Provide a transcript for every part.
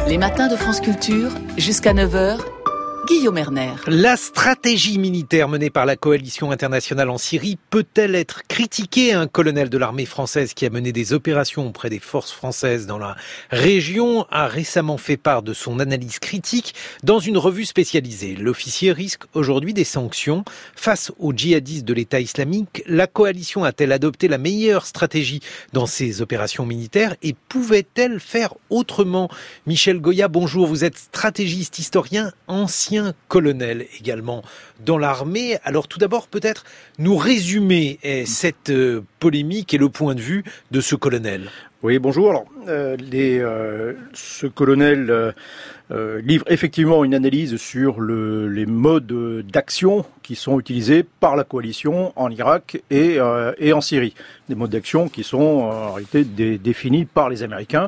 Les matins de France Culture, jusqu'à 9h, Guillaume Erner. La stratégie militaire menée par la coalition internationale en Syrie peut-elle être critiquée? Un colonel de l'armée française qui a mené des opérations auprès des forces françaises dans la région a récemment fait part de son analyse critique dans une revue spécialisée. L'officier risque aujourd'hui des sanctions. Face aux djihadistes de l'État islamique, la coalition a-t-elle adopté la meilleure stratégie dans ses opérations militaires et pouvait-elle faire autrement? Michel Goya, bonjour, vous êtes stratégiste, historien, ancien colonel également dans l'armée. Alors tout d'abord, peut-être nous résumer cette polémique et le point de vue de ce colonel. Oui, bonjour. Alors, ce colonel livre effectivement une analyse sur les modes d'action qui sont utilisés par la coalition en Irak et en Syrie. Des modes d'action qui sont en réalité définis par les Américains.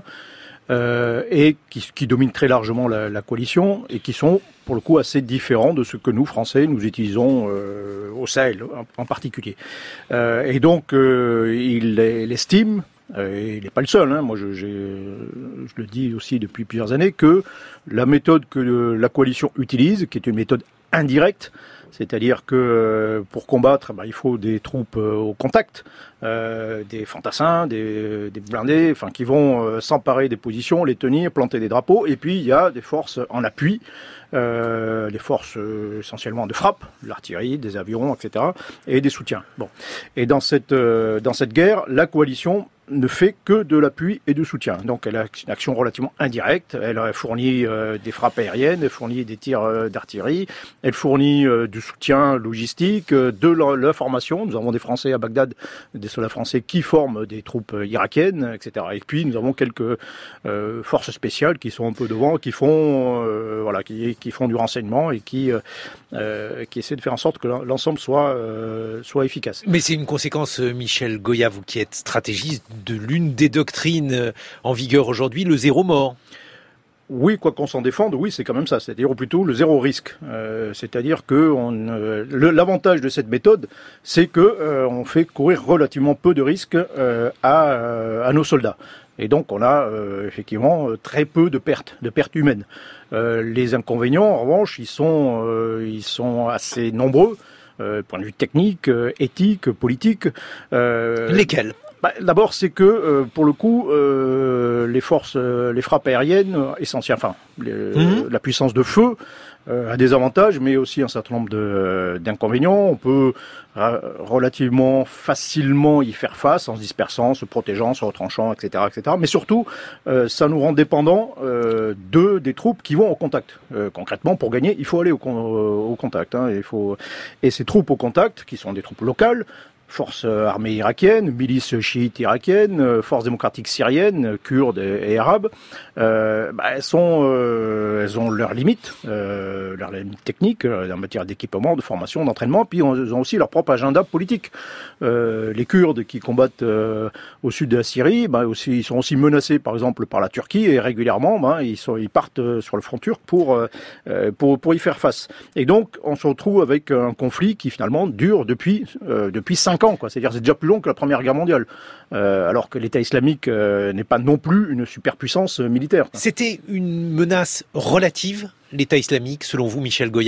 Et qui dominent très largement la coalition et qui sont pour le coup assez différents de ce que nous Français nous utilisons au Sahel en particulier. Et donc il estime, et il n'est pas le seul, moi je le dis aussi depuis plusieurs années, que la méthode que la coalition utilise, qui est une méthode indirecte, c'est-à-dire que pour combattre, il faut des troupes au contact, des fantassins, des blindés, qui vont s'emparer des positions, les tenir, planter des drapeaux. Et puis il y a des forces en appui, des forces essentiellement de frappe, l'artillerie, des avions, etc., et des soutiens. Bon. Et dans cette guerre, la coalition ne fait que de l'appui et du soutien. Donc elle a une action relativement indirecte. Elle fournit des frappes aériennes, elle fournit des tirs d'artillerie, elle fournit du soutien logistique, de l'information. Nous avons des Français à Bagdad, des soldats français qui forment des troupes irakiennes, etc. Et puis nous avons quelques forces spéciales qui sont un peu devant, qui font qui font du renseignement et qui essaient de faire en sorte que l'ensemble soit efficace. Mais c'est une conséquence, Michel Goya, vous qui êtes stratégiste, de l'une des doctrines en vigueur aujourd'hui, le zéro mort. Oui, quoi qu'on s'en défende, oui, c'est quand même ça. C'est-à-dire plutôt le zéro risque. C'est-à-dire que l'avantage de cette méthode, c'est que on fait courir relativement peu de risques à nos soldats. Et donc on a effectivement très peu de pertes humaines. Les inconvénients, en revanche, ils sont assez nombreux. Point de vue technique, éthique, politique. Lesquels ? D'abord, c'est que pour le coup, les frappes aériennes essentielles, la puissance de feu a des avantages, mais aussi un certain nombre d'inconvénients. On peut relativement facilement y faire face en se dispersant, se protégeant, se retranchant, etc., etc. Mais surtout, ça nous rend dépendants des troupes qui vont au contact. Concrètement, pour gagner, il faut aller au contact. Et ces troupes au contact, qui sont des troupes locales, forces armées irakiennes, milices chiites irakiennes, forces démocratiques syriennes, kurdes et arabes, elles ont leurs limites techniques en matière d'équipement, de formation, d'entraînement, puis elles ont aussi leur propre agenda politique. Les Kurdes qui combattent au sud de la Syrie, ils sont aussi menacés par exemple par la Turquie et régulièrement ils partent sur le front turc pour y faire face. Et donc on se retrouve avec un conflit qui finalement dure depuis 5 ans. C'est-à-dire c'est déjà plus long que la Première Guerre mondiale, alors que l'État islamique n'est pas non plus une superpuissance militaire. C'était une menace relative, l'État islamique, selon vous, Michel Goya ?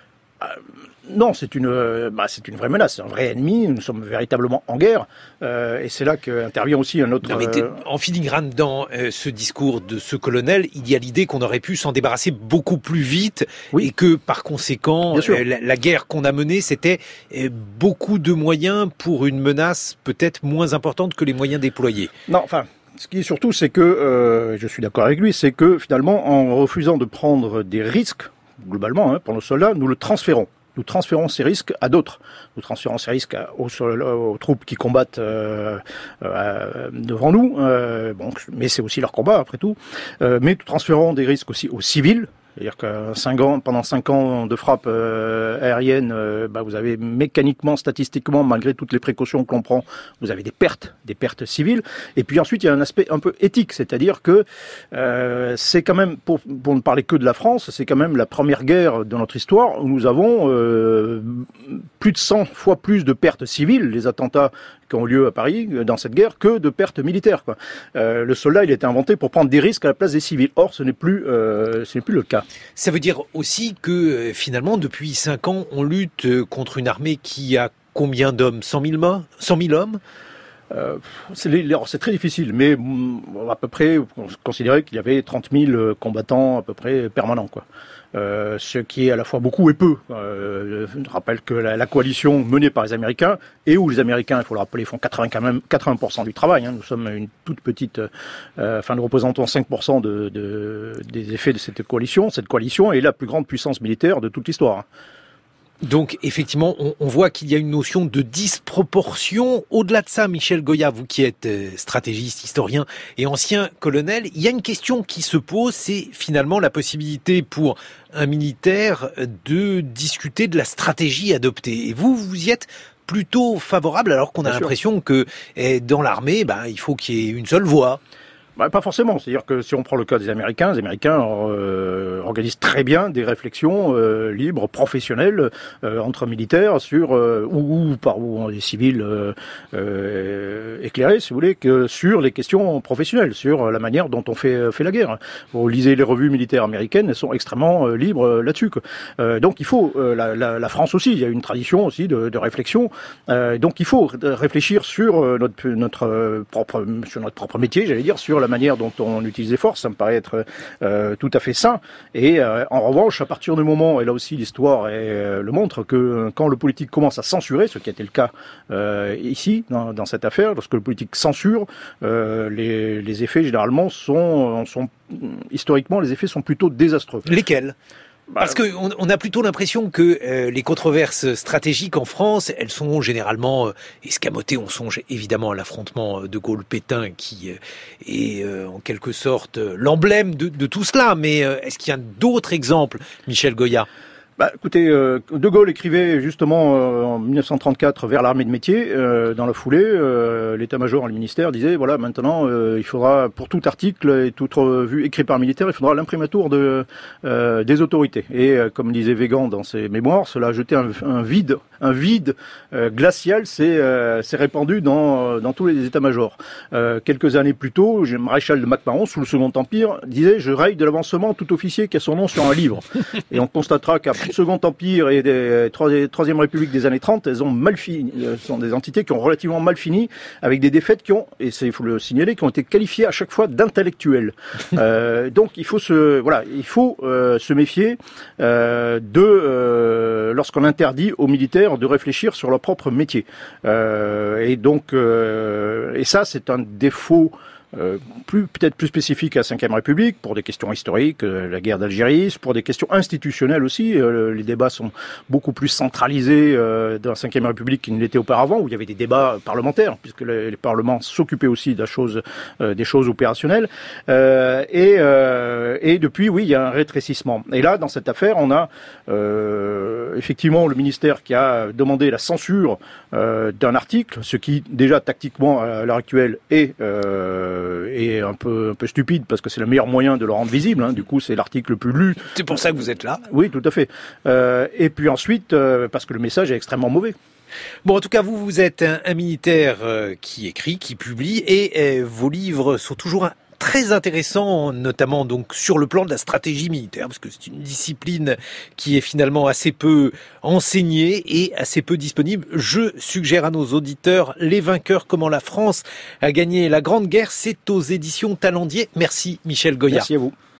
Non, c'est une vraie menace, c'est un vrai ennemi. Nous sommes véritablement en guerre, et c'est là qu'intervient aussi un autre. Non, mais en filigrane dans ce discours de ce colonel, il y a l'idée qu'on aurait pu s'en débarrasser beaucoup plus vite, oui. Et que par conséquent, la guerre qu'on a menée, c'était beaucoup de moyens pour une menace peut-être moins importante que les moyens déployés. Non, ce qui est surtout, c'est que je suis d'accord avec lui, c'est que finalement, en refusant de prendre des risques globalement pour nos soldats, nous le transférons. Nous transférons ces risques à d'autres. Nous transférons ces risques aux troupes qui combattent devant nous. Mais c'est aussi leur combat, après tout. Mais nous transférons des risques aussi aux civils. C'est-à-dire que pendant 5 ans de frappe aérienne, vous avez mécaniquement, statistiquement, malgré toutes les précautions que l'on prend, vous avez des pertes civiles. Et puis ensuite, il y a un aspect un peu éthique, c'est-à-dire que c'est quand même, pour ne parler que de la France, c'est quand même la première guerre de notre histoire où nous avons plus de 100 fois plus de pertes civiles, les attentats qui ont lieu à Paris dans cette guerre, que de pertes militaires, quoi. Le soldat, il a été inventé pour prendre des risques à la place des civils. Or, ce n'est plus le cas. Ça veut dire aussi que finalement, depuis 5 ans, on lutte contre une armée qui a combien d'hommes ? 100 000 hommes ? C'est très difficile, mais à peu près, on considérait qu'il y avait 30 000 combattants à peu près permanents, quoi. Ce qui est à la fois beaucoup et peu. Je rappelle que la coalition menée par les Américains, et où les Américains, il faut le rappeler, font 80% du travail. Nous sommes une toute petite, nous représentons 5% des effets de cette coalition. Cette coalition est la plus grande puissance militaire de toute l'histoire. Donc, effectivement, on voit qu'il y a une notion de disproportion. Au-delà de ça, Michel Goya, vous qui êtes stratégiste, historien et ancien colonel, il y a une question qui se pose, c'est finalement la possibilité pour un militaire de discuter de la stratégie adoptée. Et vous y êtes plutôt favorable, alors qu'on a l'impression que dans l'armée, il faut qu'il y ait une seule voix. Pas forcément. C'est-à-dire que si on prend le cas des Américains, organisent très bien des réflexions libres, professionnelles, entre militaires sur ou des civils éclairés, si vous voulez, que sur les questions professionnelles, sur la manière dont on fait la guerre. Vous lisez les revues militaires américaines, elles sont extrêmement libres là-dessus, quoi. Donc il faut la France aussi. Il y a une tradition aussi de réflexion. Donc il faut réfléchir sur notre propre métier, j'allais dire, sur la manière dont on utilise les forces. Ça me paraît être tout à fait sain. Et en revanche, à partir du moment, et là aussi l'histoire le montre, que quand le politique commence à censurer, ce qui a été le cas ici, dans cette affaire, lorsque le politique censure, les effets généralement sont historiquement, les effets sont plutôt désastreux. Lesquels ? Parce qu'on a plutôt l'impression que les controverses stratégiques en France, elles sont généralement escamotées. On songe évidemment à l'affrontement de Gaulle-Pétain qui est en quelque sorte l'emblème de tout cela. Mais est-ce qu'il y a d'autres exemples, Michel Goya ? Écoutez, De Gaulle écrivait justement en 1934 vers l'armée de métier. Dans la foulée, l'état-major et le ministère disaient voilà, maintenant il faudra, pour tout article et toute revue écrite par un militaire, il faudra l'imprimatur des autorités. Et comme disait Weygand dans ses mémoires, cela a jeté un vide glacial s'est répandu dans tous les états-majors. Quelques années plus tôt, le maréchal de Mac-Mahon, sous le Second Empire, disait je raille de l'avancement tout officier qui a son nom sur un livre. Et on constatera qu'après le Second Empire et des Troisième République des années 30, elles ont mal fini. Ce sont des entités qui ont relativement mal fini, avec des défaites il faut le signaler, qui ont été qualifiées à chaque fois d'intellectuelles. Donc il faut se méfier lorsqu'on interdit aux militaires de réfléchir sur leur propre métier. Et ça, c'est un défaut peut-être plus spécifique à la Ve République, pour des questions historiques, la guerre d'Algérie, pour des questions institutionnelles aussi. Les débats sont beaucoup plus centralisés dans la Ve République qu'ils ne l'étaient auparavant, où il y avait des débats parlementaires, puisque les parlements s'occupaient aussi des choses opérationnelles. Et depuis, oui, il y a un rétrécissement. Et là, dans cette affaire, on a effectivement le ministère qui a demandé la censure d'un article, ce qui, déjà, tactiquement, à l'heure actuelle, est un peu stupide, parce que c'est le meilleur moyen de le rendre visible. Du coup, c'est l'article le plus lu. C'est pour ça que vous êtes là. Oui, tout à fait. Et puis ensuite, parce que le message est extrêmement mauvais. Bon, en tout cas, vous êtes un militaire qui écrit, qui publie, et vos livres sont toujours très intéressant, notamment donc sur le plan de la stratégie militaire, parce que c'est une discipline qui est finalement assez peu enseignée et assez peu disponible. Je suggère à nos auditeurs Les vainqueurs, comment la France a gagné la Grande Guerre. C'est aux éditions Talendier. Merci Michel Goya. Merci à vous.